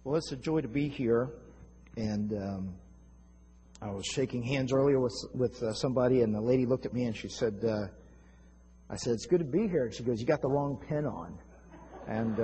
Well, it's a joy to be here, and I was shaking hands earlier with somebody, and the lady looked at me and she said, I said, "It's good to be here." And she goes, "You got the wrong pin on." And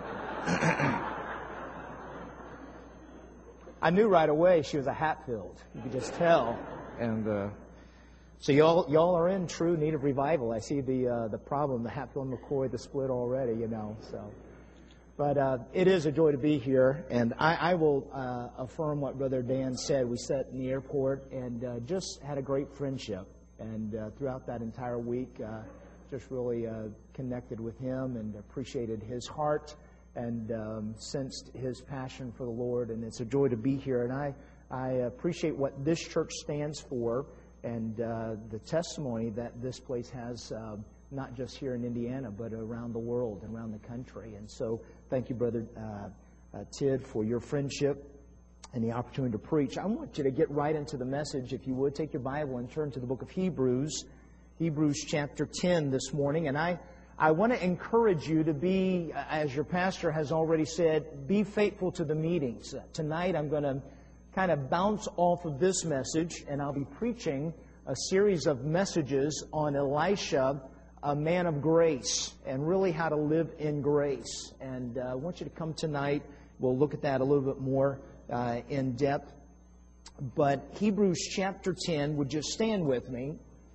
I knew right away she was a Hatfield. You could just tell. And so y'all are in true need of revival. I see the problem, the Hatfield and McCoy, the split already, so. But it is a joy to be here, and I will affirm what Brother Dan said. We sat in the airport and just had a great friendship, and throughout that entire week, just really connected with him and appreciated his heart and sensed his passion for the Lord, and it's a joy to be here. And I appreciate what this church stands for and the testimony that this place has, not just here in Indiana, but around the world and around the country. And so thank you, Brother Tid, for your friendship and the opportunity to preach. I want you to get right into the message. If you would, take your Bible and turn to the book of Hebrews, Hebrews chapter 10 this morning. And I want to encourage you to be, as your pastor has already said, be faithful to the meetings. Tonight I'm going to kind of bounce off of this message, and I'll be preaching a series of messages on Elisha, a man of grace, and really how to live in grace. And I want you to come tonight. We'll look at that a little bit more in depth. But Hebrews chapter 10, would you stand with me?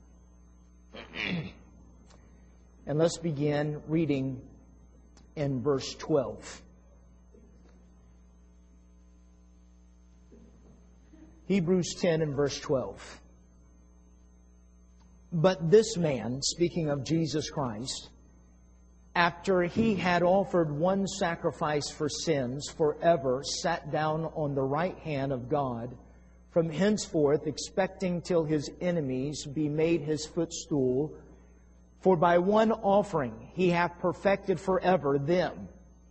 And let's begin reading in verse 12. Hebrews 10 and verse 12. But this man, speaking of Jesus Christ, after he had offered one sacrifice for sins forever, sat down on the right hand of God, from henceforth expecting till his enemies be made his footstool. For by one offering he hath perfected forever them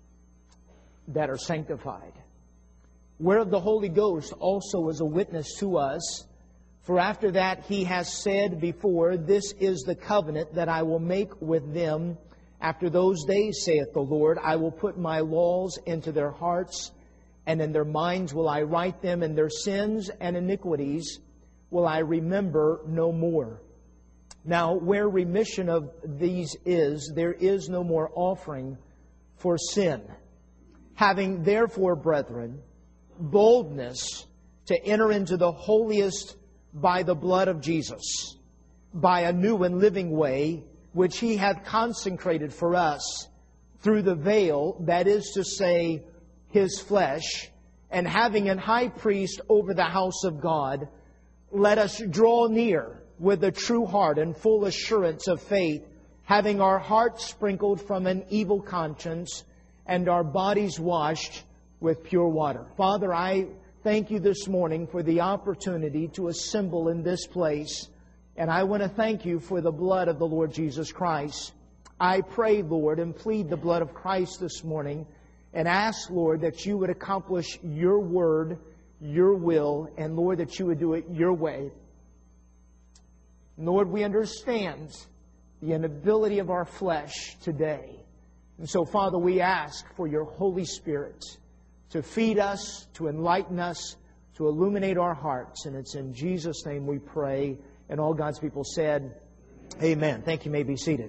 that are sanctified. Whereof the Holy Ghost also is a witness to us. For after that he has said before, This is the covenant that I will make with them. After those days, saith the Lord, I will put my laws into their hearts, and in their minds will I write them, and their sins and iniquities will I remember no more. Now, where remission of these is, there is no more offering for sin. Having therefore, brethren, boldness to enter into the holiest by the blood of Jesus, by a new and living way, which He hath consecrated for us through the veil, that is to say, His flesh, and having an high priest over the house of God, let us draw near with a true heart and full assurance of faith, having our hearts sprinkled from an evil conscience and our bodies washed with pure water. Father, I thank You this morning for the opportunity to assemble in this place. And I want to thank You for the blood of the Lord Jesus Christ. I pray, Lord, and plead the blood of Christ this morning and ask, Lord, that You would accomplish Your word, Your will, and, Lord, that You would do it Your way. Lord, we understand the inability of our flesh today. And so, Father, we ask for Your Holy Spirit to feed us, to enlighten us, to illuminate our hearts. And it's in Jesus' name we pray. And all God's people said, Amen. Thank you. You may be seated.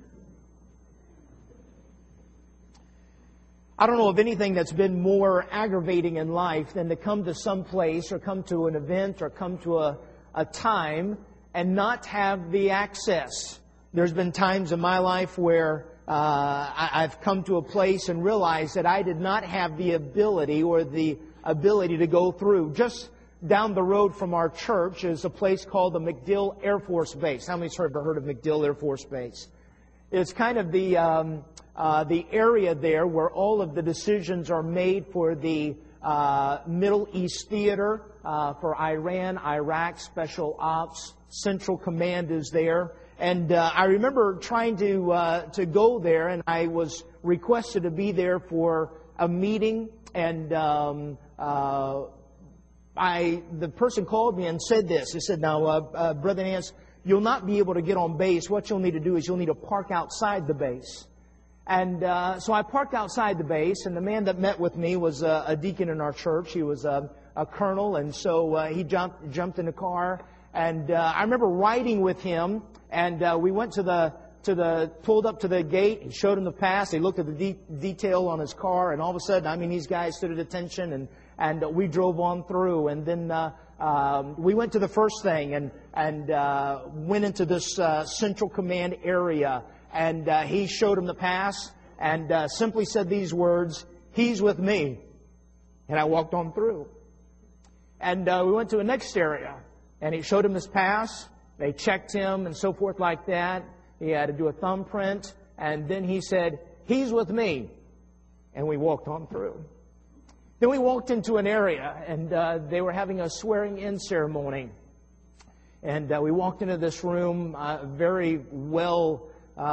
I don't know of anything that's been more aggravating in life than to come to some place or come to an event or come to a time and not have the access. There's been times in my life where I've come to a place and realized that I did not have the ability to go through. Just down the road from our church is a place called the MacDill Air Force Base. How many's heard of MacDill Air Force Base? It's kind of the area there where all of the decisions are made for the Middle East Theater, for Iran, Iraq, Special Ops. Central Command is there. And I remember trying to go there, and I was requested to be there for a meeting. And the person called me and said this. He said, "Now, Brother Nance, you'll not be able to get on base. What you'll need to do is you'll need to park outside the base." And so I parked outside the base, and the man that met with me was a deacon in our church. He was a colonel, and so he jumped in the car. And I remember riding with him, and we went pulled up to the gate. He showed him the pass. He looked at the detail on his car, and all of a sudden, these guys stood at attention, and we drove on through. And then we went to the first thing, and went into this Central Command area. And he showed him the pass and simply said these words, "He's with me." And I walked on through. And we went to the next area. And he showed him this pass. They checked him and so forth like that. He had to do a thumbprint. And then he said, "He's with me." And we walked on through. Then we walked into an area, and they were having a swearing-in ceremony. And we walked into this room, very well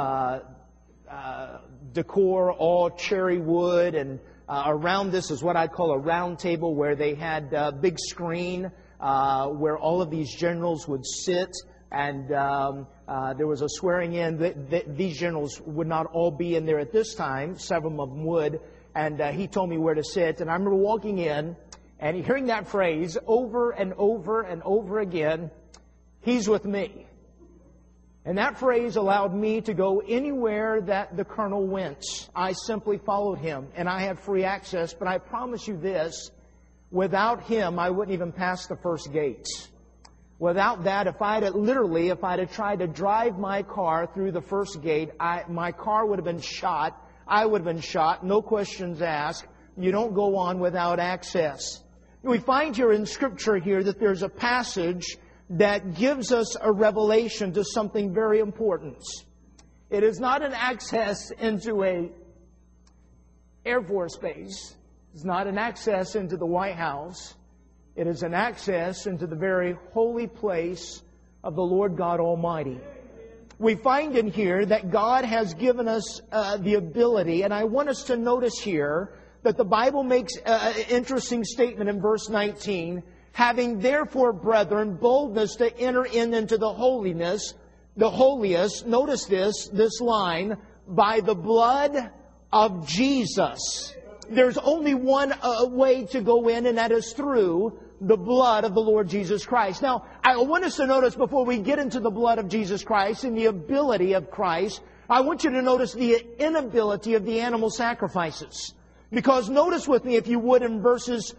decor, all cherry wood, and around this is what I'd call a round table where they had a big screen where all of these generals would sit, and there was a swearing in. These generals would not all be in there at this time. Several of them would, and he told me where to sit. And I remember walking in and hearing that phrase over and over and over again, "He's with me." And that phrase allowed me to go anywhere that the colonel went. I simply followed him, and I had free access. But I promise you this, without him, I wouldn't even pass the first gate. Without that, if I'd have tried to drive my car through the first gate, my car would have been shot. I would have been shot, no questions asked. You don't go on without access. We find here in Scripture here that there's a passage that gives us a revelation to something very important. It is not an access into a Air Force base. It's not an access into the White House. It is an access into the very holy place of the Lord God Almighty. We find in here that God has given us the ability, and I want us to notice here that the Bible makes an interesting statement in verse 19, "Having therefore, brethren, boldness to enter into the holiest," notice this line, "by the blood of Jesus." There's only one way to go in, and that is through the blood of the Lord Jesus Christ. Now, I want us to notice before we get into the blood of Jesus Christ and the ability of Christ, I want you to notice the inability of the animal sacrifices. Because notice with me, if you would, in verse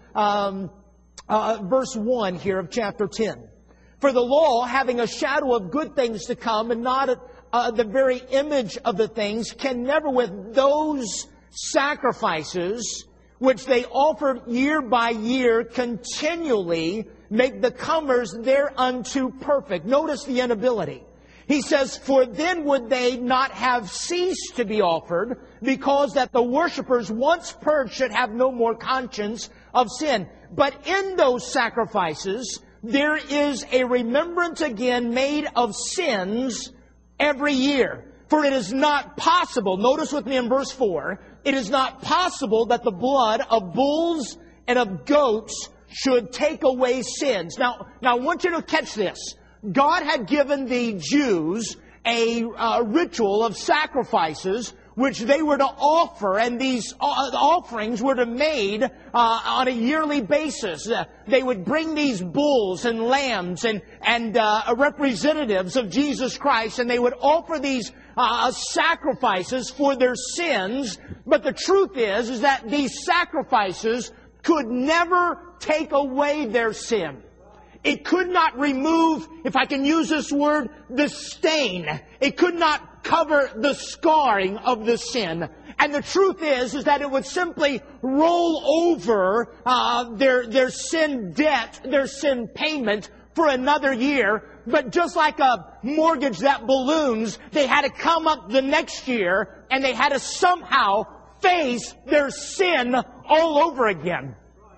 1 here of chapter 10. "For the law, having a shadow of good things to come and not the very image of the things, can never with those sacrifices which they offered year by year continually make the comers thereunto perfect." Notice the inability. He says, "For then would they not have ceased to be offered, because that the worshippers once purged should have no more conscience of sin. But in those sacrifices, there is a remembrance again made of sins every year. For it is not possible," notice with me in verse 4, "it is not possible that the blood of bulls and of goats should take away sins." Now I want you to catch this. God had given the Jews a ritual of sacrifices which they were to offer, and these offerings were to be made on a yearly basis. They would bring these bulls and lambs and representatives of Jesus Christ, and they would offer these sacrifices for their sins. But the truth is that these sacrifices could never take away their sin. It could not remove, if I can use this word, the stain. It could not cover the scarring of the sin. And the truth is that it would simply roll over their sin debt, their sin payment for another year. But just like a mortgage that balloons, they had to come up the next year and they had to somehow face their sin all over again.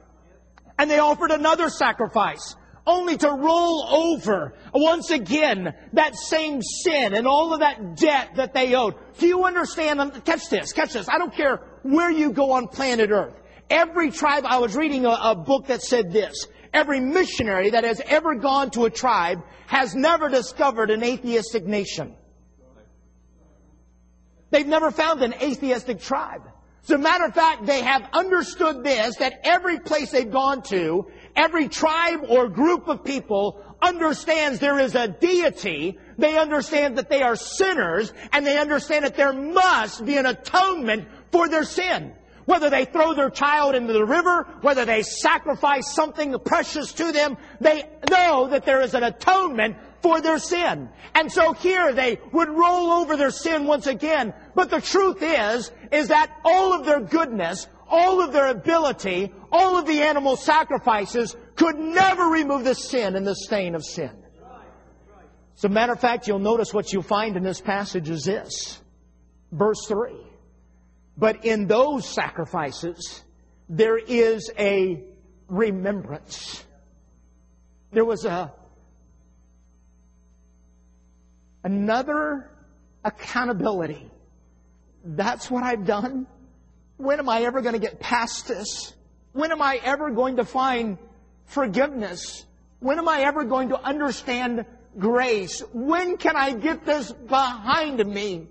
And they offered another sacrifice, only to roll over once again that same sin and all of that debt that they owed. Do you understand? Catch this. I don't care where you go on planet Earth. Every tribe, I was reading a book that said this: every missionary that has ever gone to a tribe has never discovered an atheistic nation. They've never found an atheistic tribe. As a matter of fact, they have understood this, that every place they've gone to, every tribe or group of people understands there is a deity. They understand that they are sinners, and they understand that there must be an atonement for their sin. Whether they throw their child into the river, whether they sacrifice something precious to them, they know that there is an atonement for their sin. And so here they would roll over their sin once again. But the truth is that all of their goodness, all of their ability, all of the animal sacrifices could never remove the sin and the stain of sin. As a matter of fact, you'll notice what you'll find in this passage is this. Verse 3. But in those sacrifices, there is a remembrance. There was another accountability. That's what I've done. When am I ever going to get past this? When am I ever going to find forgiveness? When am I ever going to understand grace? When can I get this behind me?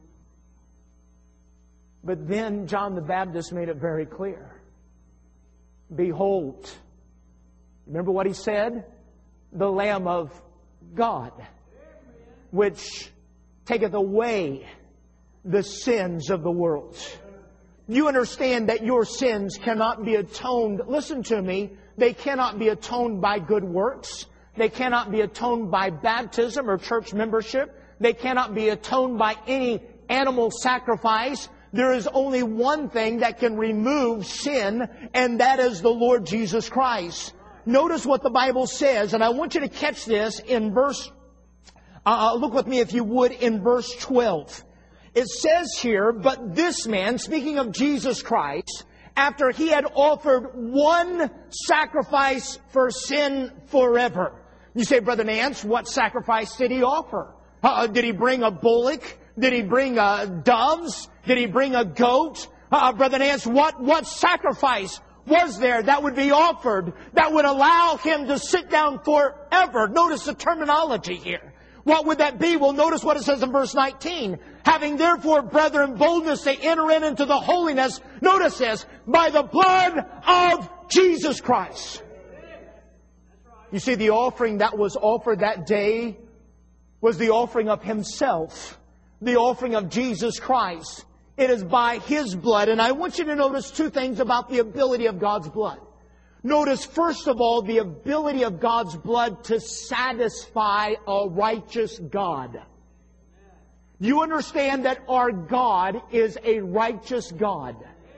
But then John the Baptist made it very clear. Behold. Remember what he said? The Lamb of God, which taketh away the sins of the world. You understand that your sins cannot be atoned. Listen to me. They cannot be atoned by good works. They cannot be atoned by baptism or church membership. They cannot be atoned by any animal sacrifice. There is only one thing that can remove sin, and that is the Lord Jesus Christ. Notice what the Bible says, and I want you to catch this in verse, look with me if you would, in verse 12. It says here, but this man, speaking of Jesus Christ, after he had offered one sacrifice for sin forever. You say, Brother Nance, what sacrifice did he offer? Did he bring a bullock? Did he bring doves? Did he bring a goat? Brother Nance, what sacrifice was there that would be offered that would allow him to sit down forever? Notice the terminology here. What would that be? Well, notice what it says in verse 19. Having therefore, brethren, boldness to enter in into the holiness, notice this, by the blood of Jesus Christ. You see, the offering that was offered that day was the offering of Himself, the offering of Jesus Christ. It is by His blood. And I want you to notice two things about the ability of God's blood. Notice, first of all, the ability of God's blood to satisfy a righteous God. You understand that our God is a righteous God.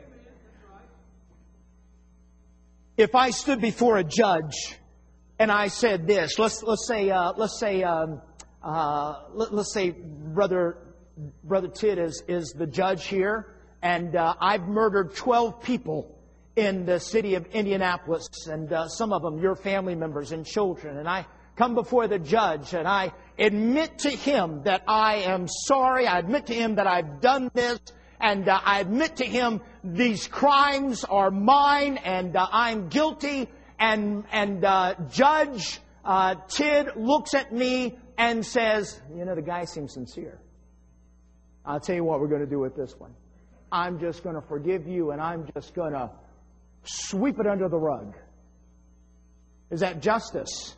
If I stood before a judge and I said this, let's say Brother Tidd is the judge here, and I've murdered 12 people in the city of Indianapolis, and some of them your family members and children. And I come before the judge and I admit to him that I am sorry. I admit to him that I've done this, and I admit to him these crimes are mine, and I'm guilty. And Judge Tidd looks at me and says, "You know, the guy seems sincere. I'll tell you what we're going to do with this one. I'm just going to forgive you, and I'm just going to sweep it under the rug." Is that justice?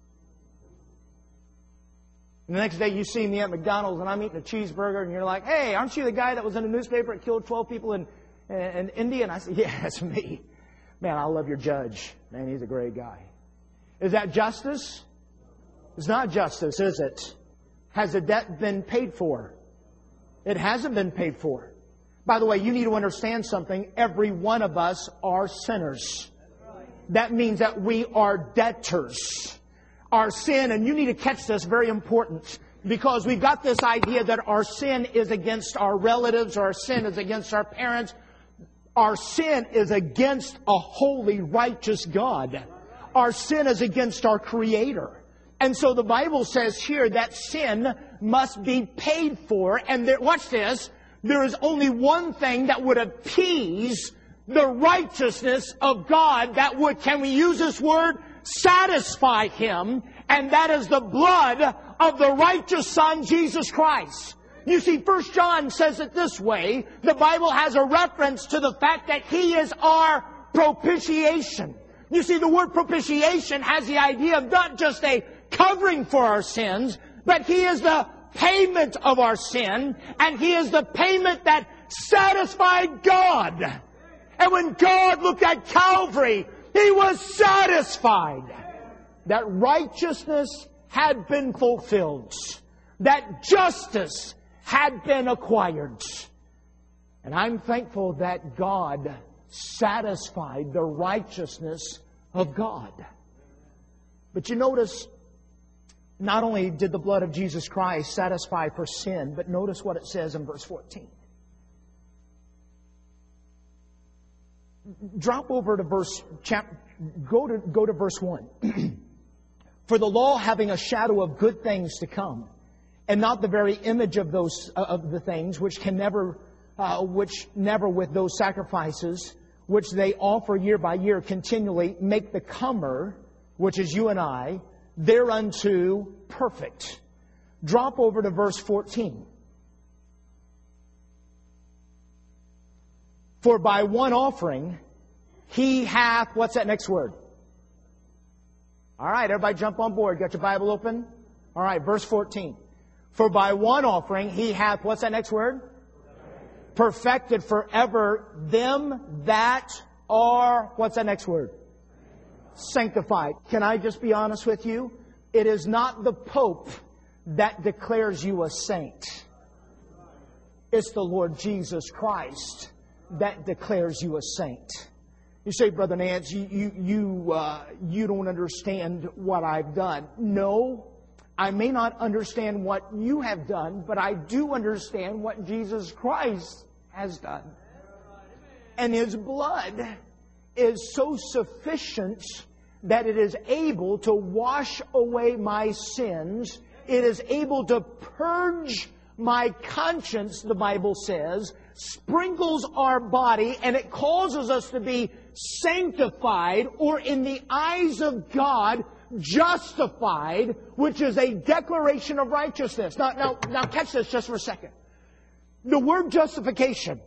And the next day you see me at McDonald's and I'm eating a cheeseburger, and you're like, "Hey, aren't you the guy that was in the newspaper that killed 12 people in India?" And I say, "Yeah, that's me." "Man, I love your judge. Man, he's a great guy." Is that justice? It's not justice, is it? Has the debt been paid for? It hasn't been paid for. By the way, you need to understand something. Every one of us are sinners. That means that we are debtors. Our sin, and you need to catch this, very important, because we've got this idea that our sin is against our relatives, or our sin is against our parents. Our sin is against a holy, righteous God. Our sin is against our Creator. And so the Bible says here that sin must be paid for. And there, watch this, there is only one thing that would appease the righteousness of God that would, can we use this word, satisfy Him, and that is the blood of the righteous Son, Jesus Christ. You see, 1 John says it this way. The Bible has a reference to the fact that He is our propitiation. You see, the word propitiation has the idea of not just a covering for our sins, but He is the payment of our sin, and He is the payment that satisfied God. And when God looked at Calvary, He was satisfied that righteousness had been fulfilled, that justice had been acquired. And I'm thankful that God satisfied the righteousness of God. But you notice, not only did the blood of Jesus Christ satisfy for sin, but notice what it says in verse 14. Drop over to go to verse 1. For the law, having a shadow of good things to come, and not the very image of those of the things which never with those sacrifices which they offer year by year continually make the comer, which is you and I, thereunto perfect. Drop over to verse 14. For by one offering He hath, what's that next word? All right, everybody jump on board. Got your Bible open? All right, verse 14. For by one offering He hath, what's that next word? Perfected forever them that are, what's that next word? Sanctified. Can I just be honest with you? It is not the Pope that declares you a saint. It's the Lord Jesus Christ that declares you a saint. You say, Brother Nance, you don't understand what I've done. No, I may not understand what you have done, but I do understand what Jesus Christ has done. And His blood is so sufficient that it is able to wash away my sins. It is able to purge my conscience, the Bible says, sprinkles our body, and it causes us to be sanctified, or in the eyes of God, justified, which is a declaration of righteousness. Now catch this just for a second. The word justification,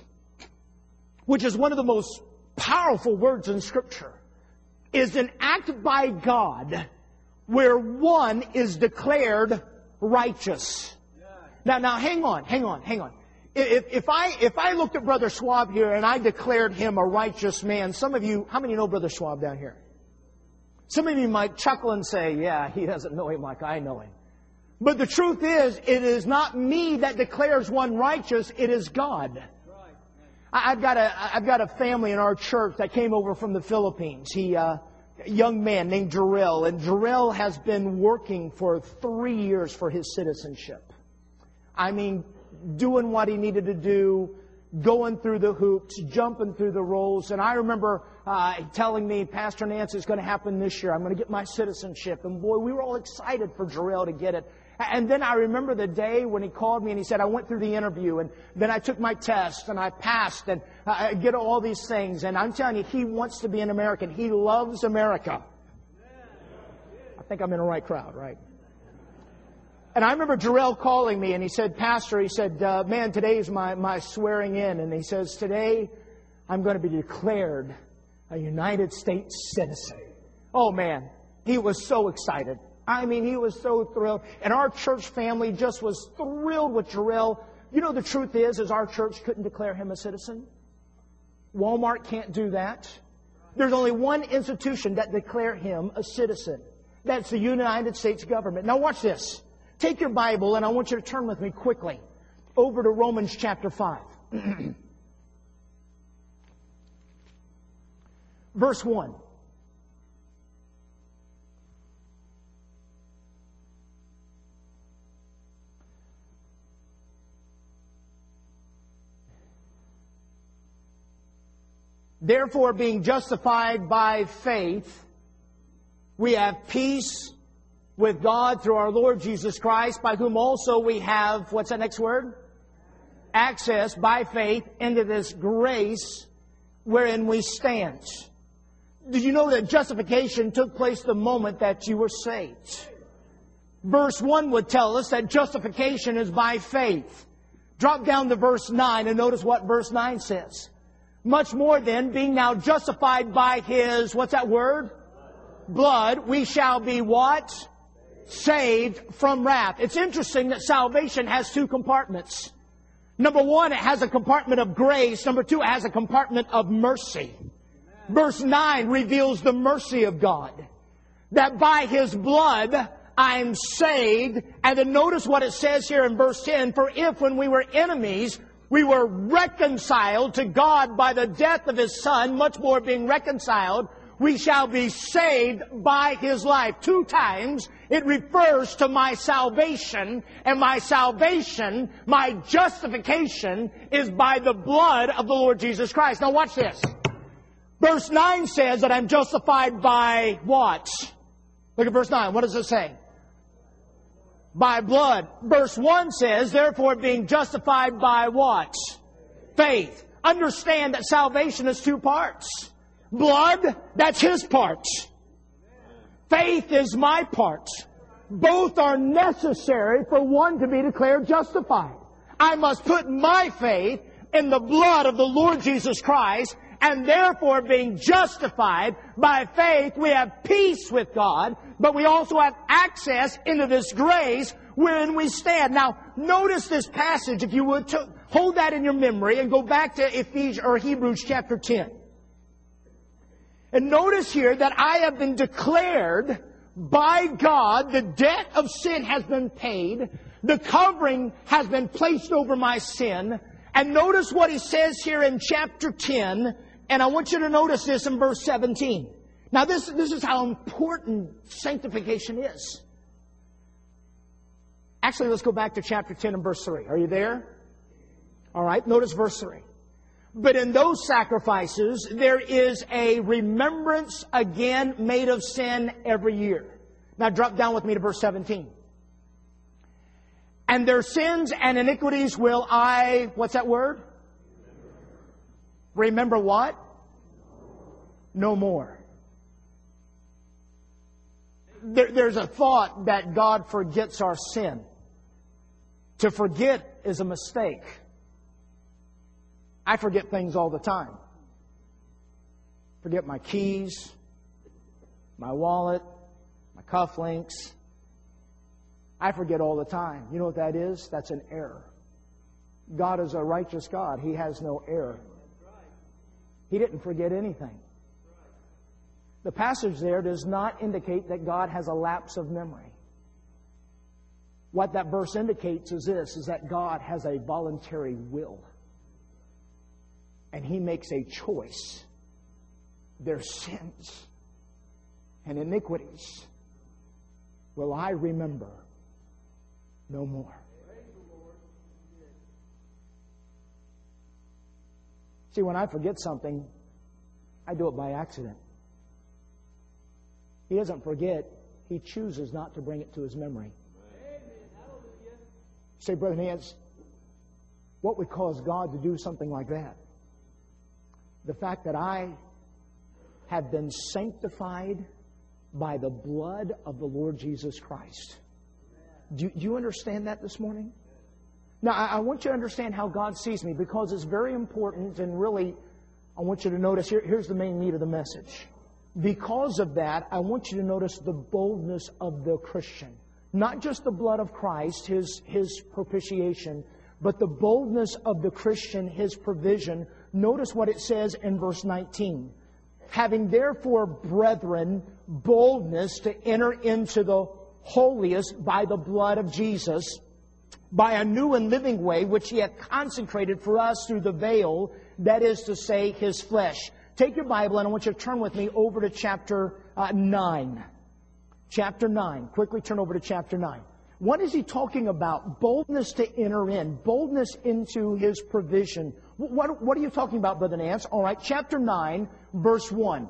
which is one of the most powerful words in Scripture, is an act by God where one is declared righteous. Now hang on. If I looked at Brother Schwab here and I declared him a righteous man, some of you, how many know Brother Schwab down here? Some of you might chuckle and say, yeah, he doesn't know him like I know him. But the truth is, it is not me that declares one righteous, it is God. I've got a family in our church that came over from the Philippines. A young man named Jarrell, and Jarrell has been working for 3 years for his citizenship. I mean, doing what he needed to do, going through the hoops, jumping through the rolls. And I remember telling me, Pastor Nance, it's going to happen this year. I'm going to get my citizenship. And boy, we were all excited for Jarrell to get it. And then I remember the day when he called me and he said, I went through the interview and then I took my test and I passed and I get all these things. And I'm telling you, he wants to be an American. He loves America. I think I'm in the right crowd, right? And I remember Jarrell calling me and he said, Pastor, he said, man, today is my swearing in. And he says, today I'm going to be declared a United States citizen. Oh man, he was so excited. I mean, he was so thrilled. And our church family just was thrilled with Jarrell. You know, the truth is our church couldn't declare him a citizen. Walmart can't do that. There's only one institution that declare him a citizen. That's the United States government. Now watch this. Take your Bible, and I want you to turn with me quickly over to Romans chapter 5. Verse 1. Therefore, being justified by faith, we have peace with God through our Lord Jesus Christ, by whom also we have, what's that next word? Access by faith into this grace wherein we stand. Did you know that justification took place the moment that you were saved? Verse 1 would tell us that justification is by faith. Drop down to verse 9 and notice what verse 9 says. Much more then, being now justified by His, what's that word? Blood, we shall be what? Saved from wrath. It's interesting that salvation has two compartments. Number one, it has a compartment of grace. Number two, it has a compartment of mercy. Verse 9 reveals the mercy of God. That by His blood, I am saved. And then notice what it says here in verse 10. For if when we were enemies, we were reconciled to God by the death of His Son, much more being reconciled, we shall be saved by His life. Two times it refers to my salvation, and my salvation, my justification, is by the blood of the Lord Jesus Christ. Now watch this. Verse 9 says that I'm justified by what? Look at verse 9. What does it say? By blood. Verse 1 says, therefore being justified by what? Faith. Understand that salvation is two parts. Blood, that's His part. Faith is my part. Both are necessary for one to be declared justified. I must put my faith in the blood of the Lord Jesus Christ, and therefore being justified by faith, we have peace with God, but we also have access into this grace wherein we stand. Now, notice this passage, if you would, hold that in your memory and go back to Hebrews chapter 10. And notice here that I have been declared by God, the debt of sin has been paid, the covering has been placed over my sin. And notice what he says here in chapter 10, and I want you to notice this in verse 17. Now this is how important sanctification is. Actually, let's go back to chapter 10 and verse 3. Are you there? All right, notice verse 3. But in those sacrifices, there is a remembrance again made of sin every year. Now drop down with me to verse 17. And their sins and iniquities will I, what's that word? Remember what? No more. There's a thought that God forgets our sin. To forget is a mistake. I forget things all the time. Forget my keys, my wallet, my cufflinks. I forget all the time. You know what that is? That's an error. God is a righteous God. He has no error. He didn't forget anything. The passage there does not indicate that God has a lapse of memory. What that verse indicates is this, is that God has a voluntary will. And He makes a choice. Their sins and iniquities will I remember no more. See, when I forget something, I do it by accident. He doesn't forget. He chooses not to bring it to His memory. Say, Brother Nance, what would cause God to do something like that? The fact that I have been sanctified by the blood of the Lord Jesus Christ. Do you understand that this morning? Now, I want you to understand how God sees me, because it's very important, and really, I want you to notice, here's the main meat of the message. Because of that, I want you to notice the boldness of the Christian. Not just the blood of Christ, His propitiation, but the boldness of the Christian, His provision. Notice what it says in verse 19. Having therefore, brethren, boldness to enter into the holiest by the blood of Jesus, by a new and living way, which He hath consecrated for us through the veil, that is to say, His flesh. Take your Bible, and I want you to turn with me over to chapter 9. Chapter 9. Quickly turn over to chapter 9. What is he talking about? Boldness to enter in. Boldness into His provision. What are you talking about, Brother Nance? All right, chapter 9, verse 1.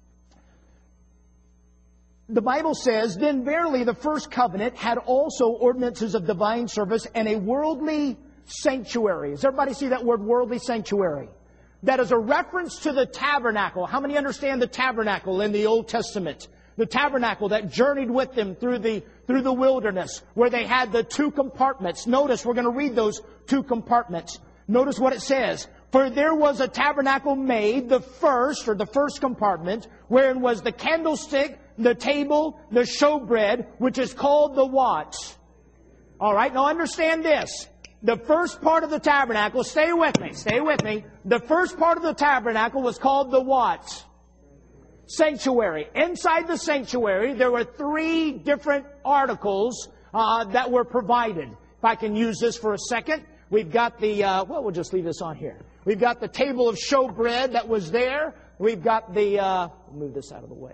The Bible says, Then verily the first covenant had also ordinances of divine service and a worldly sanctuary. Does everybody see that word, worldly sanctuary? That is a reference to the tabernacle. How many understand the tabernacle in the Old Testament? The tabernacle that journeyed with them through the wilderness, where they had the two compartments. Notice, we're going to read those two compartments. Notice what it says. For there was a tabernacle made, the first compartment, wherein was the candlestick, the table, the showbread, which is called the what? All right, now understand this. The first part of the tabernacle, stay with me. The first part of the tabernacle was called the what? Sanctuary. Inside the sanctuary, there were 3 different articles that were provided. If I can use this for a second, we've got the, we'll just leave this on here. We've got the table of showbread that was there. We've got the, move this out of the way.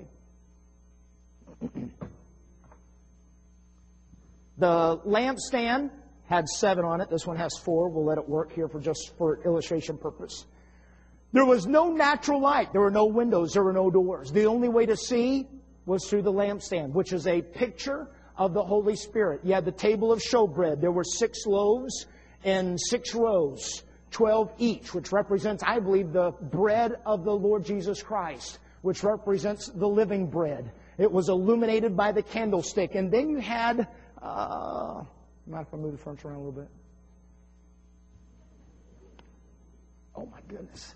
The lampstand had 7 on it. This one has 4. We'll let it work here for illustration purpose. There was no natural light. There were no windows. There were no doors. The only way to see was through the lampstand, which is a picture of the Holy Spirit. You had the table of showbread. There were 6 loaves in 6 rows, 12 each, which represents, I believe, the bread of the Lord Jesus Christ, which represents the living bread. It was illuminated by the candlestick. And then you had, mind if I move the furniture around a little bit? Oh my goodness.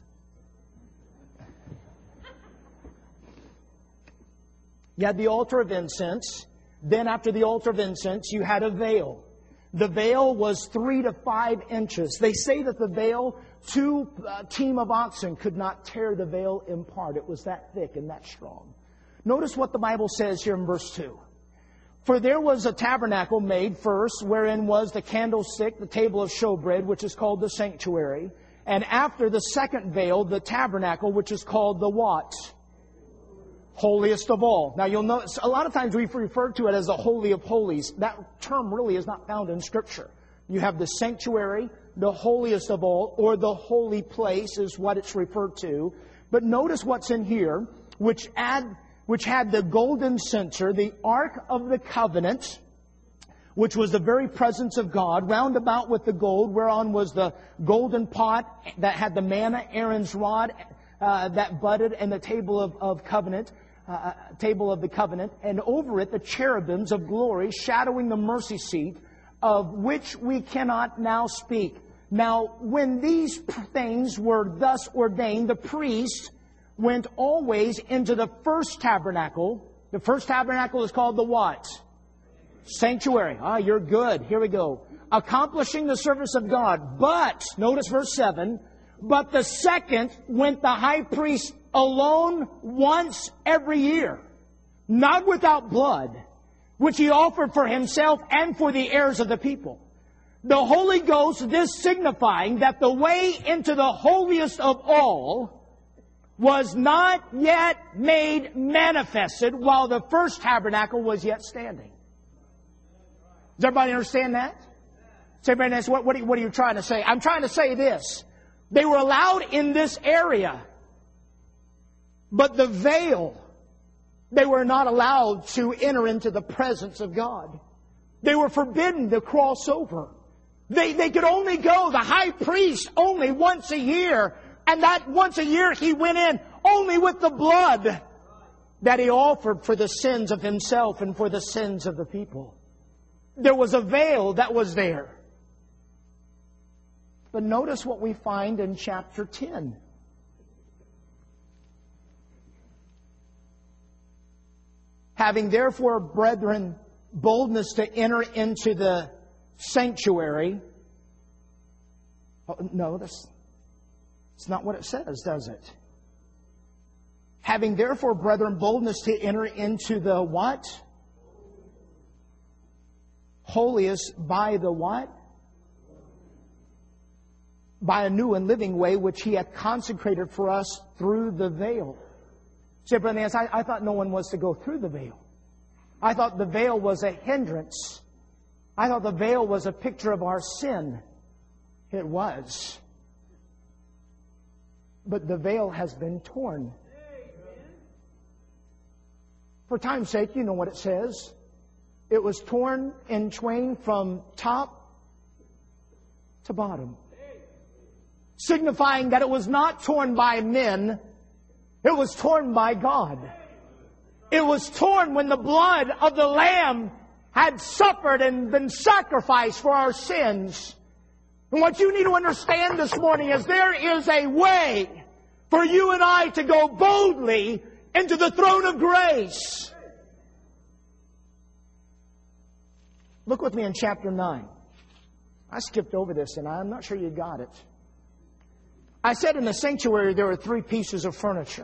You had the altar of incense. Then after the altar of incense, you had a veil. The veil was 3 to 5 inches. They say that the veil, 2 team of oxen could not tear the veil in part. It was that thick and that strong. Notice what the Bible says here in verse 2. For there was a tabernacle made first, wherein was the candlestick, the table of showbread, which is called the sanctuary. And after the second veil, the tabernacle, which is called the what? Holiest of all. Now you'll notice, a lot of times we've referred to it as the Holy of Holies. That term really is not found in Scripture. You have the sanctuary, the holiest of all, or the holy place is what it's referred to. But notice what's in here, which had the golden censer, the Ark of the Covenant, which was the very presence of God, round about with the gold, whereon was the golden pot that had the manna, Aaron's rod that budded, and the table of covenant, table of the covenant, and over it the cherubims of glory, shadowing the mercy seat, of which we cannot now speak. Now, when these things were thus ordained, the priest went always into the first tabernacle. The first tabernacle is called the what? Sanctuary. You're good. Here we go. Accomplishing the service of God. But, notice verse 7, but the second went the high priest alone once every year, not without blood, which he offered for himself and for the heirs of the people. The Holy Ghost, this signifying that the way into the holiest of all was not yet made manifested while the first tabernacle was yet standing. Does everybody understand that? Does everybody understand? What are you trying to say? I'm trying to say this. They were allowed in this area, but the veil, they were not allowed to enter into the presence of God. They were forbidden to cross over. They could only go, the high priest, only once a year. And that once a year he went in only with the blood that he offered for the sins of himself and for the sins of the people. There was a veil that was there. But notice what we find in chapter 10. Having therefore, brethren, boldness to enter into the sanctuary. No, that's not what it says, does it? Having therefore, brethren, boldness to enter into the what? Holiest by the what? By a new and living way which He hath consecrated for us through the veil. See, Brother Nance, I thought no one was to go through the veil. I thought the veil was a hindrance. I thought the veil was a picture of our sin. It was. But the veil has been torn. For time's sake, you know what it says. It was torn in twain from top to bottom. Signifying that it was not torn by men, it was torn by God. It was torn when the blood of the Lamb had suffered and been sacrificed for our sins. And what you need to understand this morning is there is a way for you and I to go boldly into the throne of grace. Look with me in chapter 9. I skipped over this and I'm not sure you got it. I said in the sanctuary there were 3 pieces of furniture.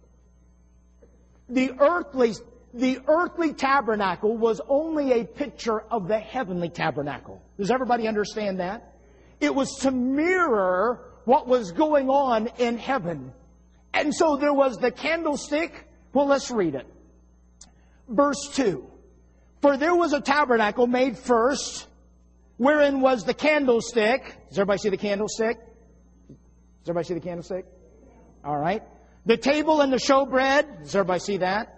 The earthly tabernacle was only a picture of the heavenly tabernacle. Does everybody understand that? It was to mirror what was going on in heaven. And so there was the candlestick. Well, let's read it. Verse 2. For there was a tabernacle made first, wherein was the candlestick. Does everybody see the candlestick? Does everybody see the candlestick? All right. The table and the showbread. Does everybody see that?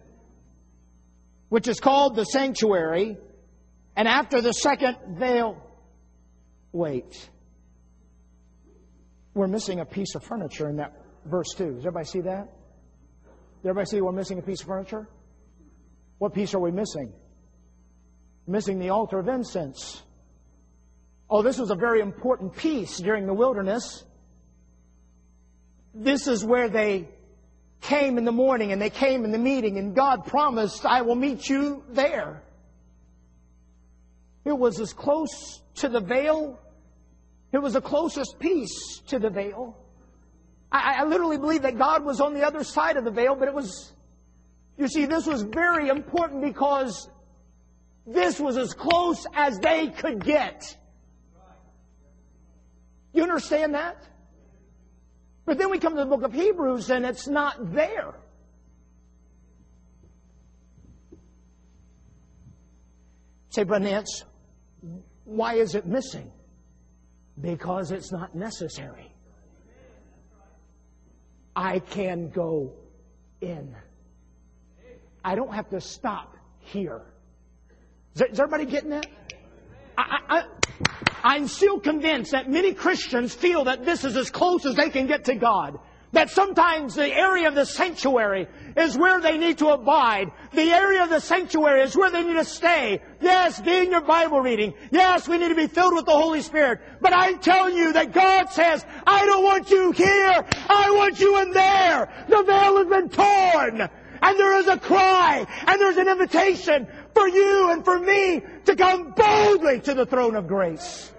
Which is called the sanctuary. And after the second veil. Wait. We're missing a piece of furniture in that verse 2. Does everybody see that? Does everybody see we're missing a piece of furniture? What piece are we missing? Missing the altar of incense. Oh, this was a very important piece during the wilderness. This is where they came in the morning and they came in the meeting and God promised, I will meet you there. It was as close to the veil. It was the closest piece to the veil. I literally believe that God was on the other side of the veil, but it was, you see, this was very important because this was as close as they could get. You understand that? But then we come to the book of Hebrews and it's not there. Say, Brother Nance, why is it missing? Because it's not necessary. I can go in. I don't have to stop here. Is everybody getting that? I'm still convinced that many Christians feel that this is as close as they can get to God. That sometimes the area of the sanctuary is where they need to abide. The area of the sanctuary is where they need to stay. Yes, be in your Bible reading. Yes, we need to be filled with the Holy Spirit. But I'm telling you that God says, I don't want you here. I want you in there. The veil has been torn. And there is a cry. And there's an invitation for you and for me to come boldly to the throne of grace.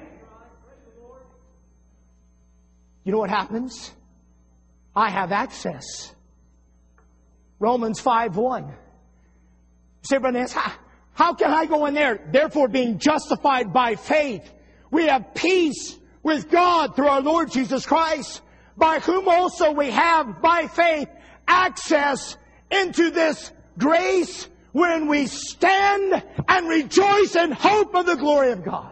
You know what happens? I have access. Romans 5:1. Say, Brother Nance, how can I go in there? Therefore, being justified by faith, we have peace with God through our Lord Jesus Christ, by whom also we have, by faith, access into this grace when we stand and rejoice in hope of the glory of God.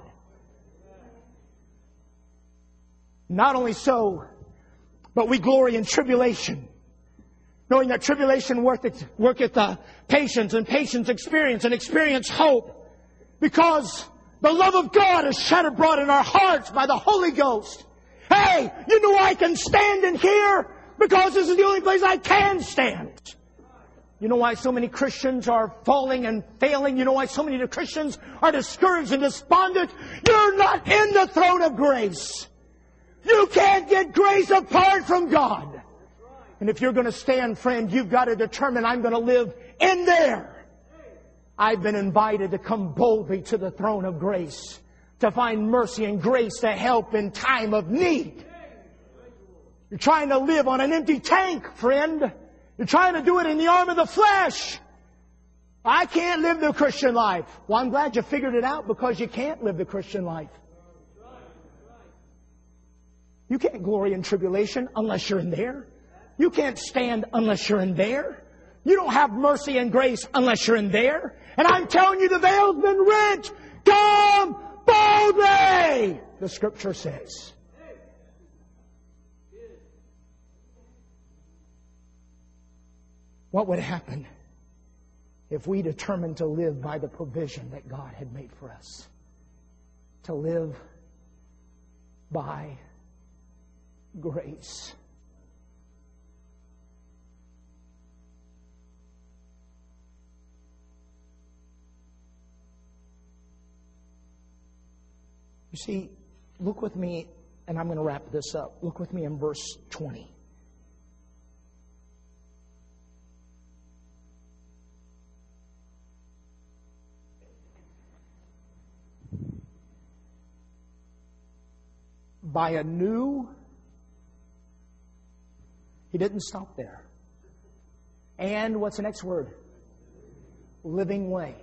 Not only so, but we glory in tribulation, knowing that tribulation worketh patience, and patience experience, and experience hope, because the love of God is shed abroad in our hearts by the Holy Ghost. Hey, you know I can stand in here because this is the only place I can stand. You know why so many Christians are falling and failing? You know why so many Christians are discouraged and despondent? You're not in the throne of grace. You can't get grace apart from God. And if you're going to stand, friend, you've got to determine, I'm going to live in there. I've been invited to come boldly to the throne of grace, to find mercy and grace to help in time of need. You're trying to live on an empty tank, friend. You're trying to do it in the arm of the flesh. I can't live the Christian life. Well, I'm glad you figured it out, because you can't live the Christian life. You can't glory in tribulation unless you're in there. You can't stand unless you're in there. You don't have mercy and grace unless you're in there. And I'm telling you, the veil's been rent. Come boldly, the Scripture says. What would happen if we determined to live by the provision that God had made for us? To live by grace. You see, look with me, and I'm going to wrap this up. Look with me in verse 20. By a new, he didn't stop there. And what's the next word? Living way.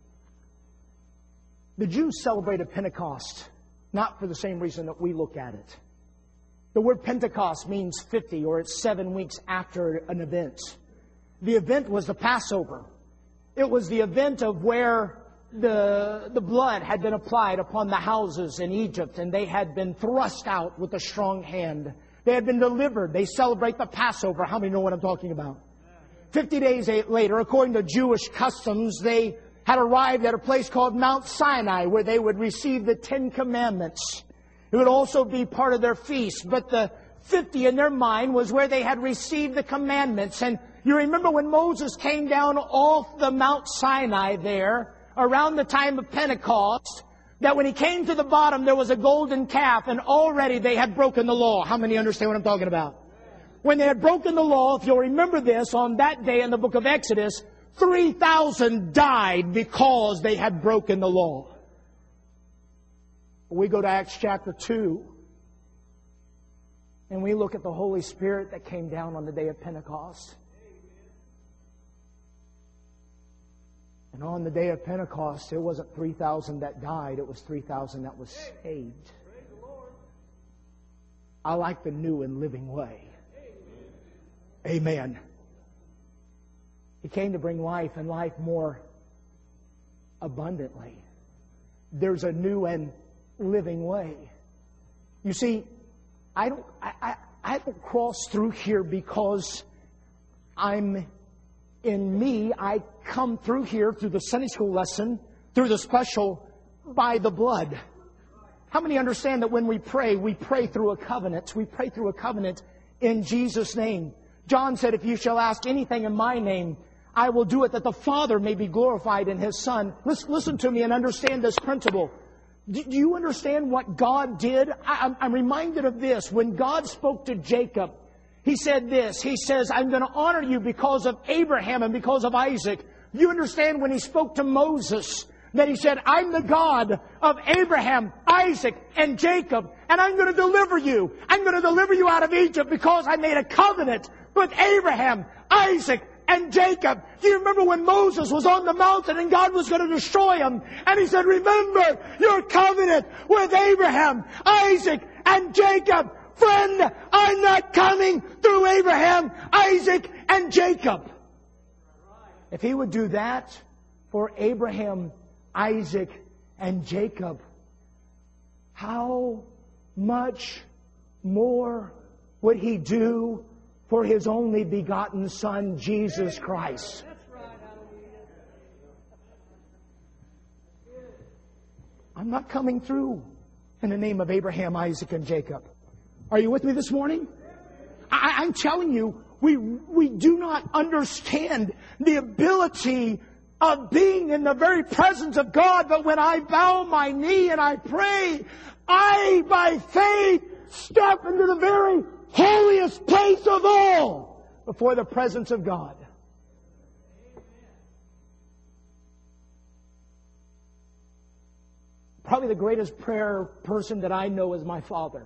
The Jews celebrated Pentecost, not for the same reason that we look at it. The word Pentecost means 50, or it's 7 weeks after an event. The event was the Passover. It was the event of where the blood had been applied upon the houses in Egypt, and they had been thrust out with a strong hand. They had been delivered. They celebrate the Passover. How many know what I'm talking about? 50 days later, according to Jewish customs, they had arrived at a place called Mount Sinai, where they would receive the 10 Commandments. It would also be part of their feast. But the 50 in their mind was where they had received the commandments. And you remember when Moses came down off the Mount Sinai there, around the time of Pentecost, that when he came to the bottom, there was a golden calf, and already they had broken the law. How many understand what I'm talking about? When they had broken the law, if you'll remember this, on that day in the book of Exodus, 3,000 died because they had broken the law. We go to Acts chapter 2, and we look at the Holy Spirit that came down on the day of Pentecost. And on the day of Pentecost, it wasn't 3,000 that died, it was 3,000 that was saved. I like the new and living way. Amen. He came to bring life, and life more abundantly. There's a new and living way. You see, I don't cross through here because I'm in me. I come through here through the Sunday school lesson, through the special, by the blood. How many understand that when we pray through a covenant? We pray through a covenant in Jesus' name. John said, if you shall ask anything in my name, I will do it, that the Father may be glorified in His Son. Listen to me and understand this principle. Do you understand what God did? I'm reminded of this. When God spoke to Jacob, He said this. He says, I'm going to honor you because of Abraham and because of Isaac. You understand when He spoke to Moses that He said, I'm the God of Abraham, Isaac, and Jacob, and I'm going to deliver you. I'm going to deliver you out of Egypt because I made a covenant with Abraham, Isaac, and Jacob. Do you remember when Moses was on the mountain and God was going to destroy him? And He said, remember your covenant with Abraham, Isaac, and Jacob. Friend, I'm not coming through Abraham, Isaac, and Jacob. If He would do that for Abraham, Isaac, and Jacob, how much more would He do for His only begotten Son, Jesus Christ? I'm not coming through in the name of Abraham, Isaac, and Jacob. Are you with me this morning? I'm telling you, we do not understand the ability of being in the very presence of God. But when I bow my knee and I pray, I, by faith, step into the very holiest place of all before the presence of God. Probably the greatest prayer person that I know is my father.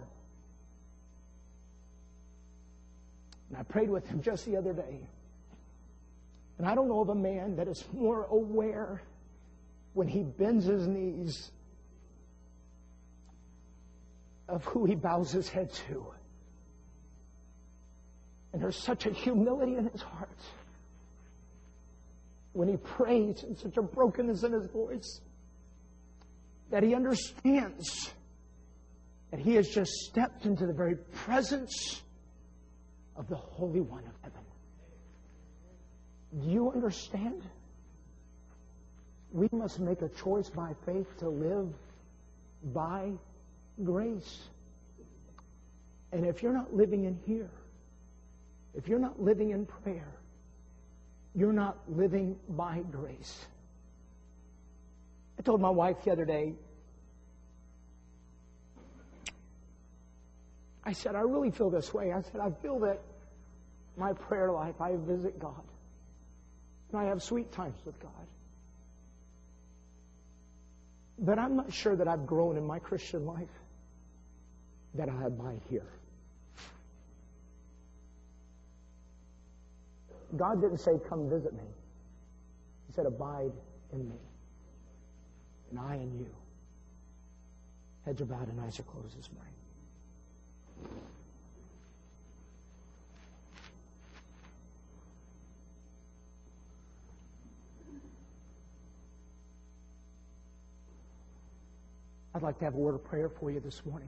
And I prayed with him just the other day. And I don't know of a man that is more aware when he bends his knees of who he bows his head to. And there's such a humility in his heart when he prays, and such a brokenness in his voice, that he understands that he has just stepped into the very presence of the Holy One of heaven. Do you understand? We must make a choice by faith to live by grace. And if you're not living in here, if you're not living in prayer, you're not living by grace. I told my wife the other day, I said, I really feel this way. I said, I feel that my prayer life, I visit God. And I have sweet times with God. But I'm not sure that I've grown in my Christian life that I abide here. God didn't say, come visit me. He said, abide in me. And I in you. Heads are bowed and eyes are closed this morning. I'd like to have a word of prayer for you this morning.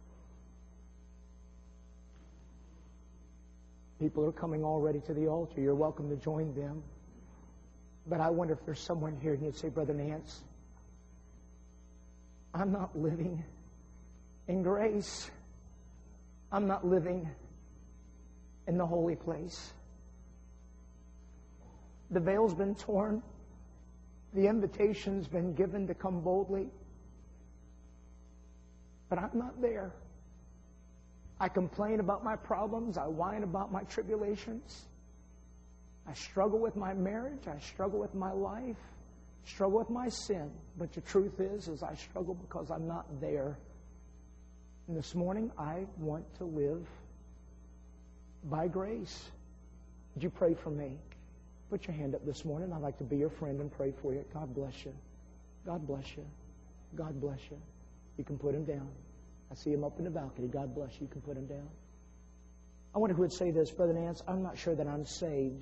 People are coming already to the altar. You're welcome to join them. But I wonder if there's someone here and you'd say, Brother Nance, I'm not living in grace. I'm not living in the holy place. The veil's been torn. The invitation's been given to come boldly. But I'm not there. I complain about my problems. I whine about my tribulations. I struggle with my marriage. I struggle with my life. Struggle with my sin. But the truth is I struggle because I'm not there. And this morning, I want to live by grace. Would you pray for me? Put your hand up this morning. I'd like to be your friend and pray for you. God bless you. God bless you. God bless you. You can put him down. I see him up in the balcony. God bless you. You can put him down. I wonder who would say this, Brother Nance, I'm not sure that I'm saved.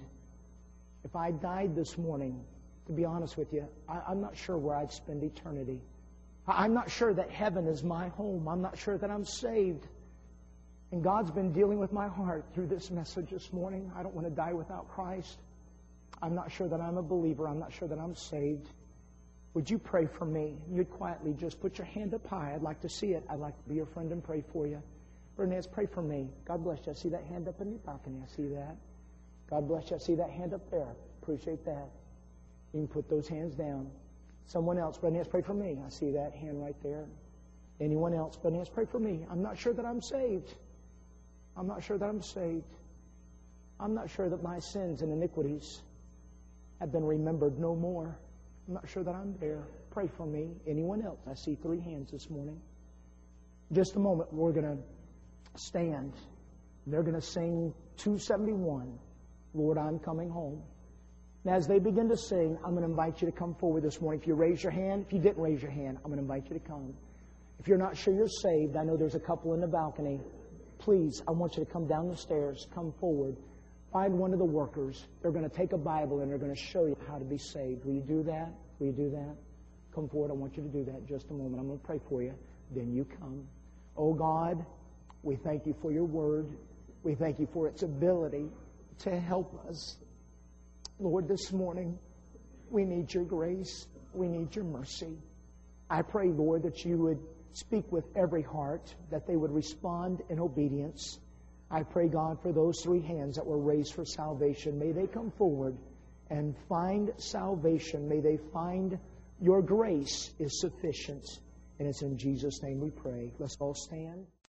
If I died this morning, to be honest with you, I'm not sure where I'd spend eternity. I'm not sure that heaven is my home. I'm not sure that I'm saved. And God's been dealing with my heart through this message this morning. I don't want to die without Christ. I'm not sure that I'm a believer. I'm not sure that I'm saved. Would you pray for me? You'd quietly just put your hand up high. I'd like to see it. I'd like to be your friend and pray for you. Brother Nance, pray for me. God bless you. I see that hand up in the balcony. I see that. God bless you. I see that hand up there. Appreciate that. You can put those hands down. Someone else, Brother Nance, pray for me. I see that hand right there. Anyone else? Brother Nance, pray for me. I'm not sure that I'm saved. I'm not sure that I'm saved. I'm not sure that my sins and iniquities have been remembered no more. I'm not sure that I'm there. Pray for me. Anyone else? I see 3 hands this morning. Just a moment, we're going to stand. They're going to sing 271, Lord, I'm coming home. And as they begin to sing, I'm going to invite you to come forward this morning. If you raise your hand, if you didn't raise your hand, I'm going to invite you to come. If you're not sure you're saved, I know there's a couple in the balcony. Please, I want you to come down the stairs, come forward. Find one of the workers. They're going to take a Bible and they're going to show you how to be saved. Will you do that? Will you do that? Come forward. I want you to do that in just a moment. I'm going to pray for you. Then you come. Oh God, we thank you for your word. We thank you for its ability to help us. Lord, this morning, we need your grace. We need your mercy. I pray, Lord, that you would speak with every heart, that they would respond in obedience. I pray, God, for those 3 hands that were raised for salvation. May they come forward and find salvation. May they find your grace is sufficient. And it's in Jesus' name we pray. Let's all stand.